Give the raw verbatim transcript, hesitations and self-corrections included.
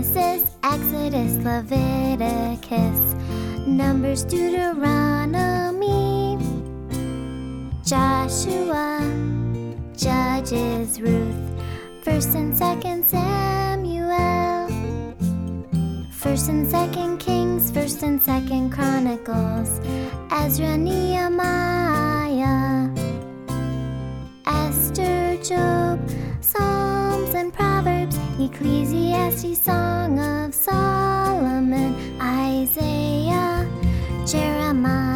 Genesis, Exodus, Leviticus, Numbers, Deuteronomy, Joshua, Judges, Ruth, First and Second Samuel, First and Second Kings, First and Second Chronicles, Ezra, Nehemiah, Esther, Job, Psalms and Proverbs, Ecclesiastes, Song of Solomon, Isaiah, Jeremiah,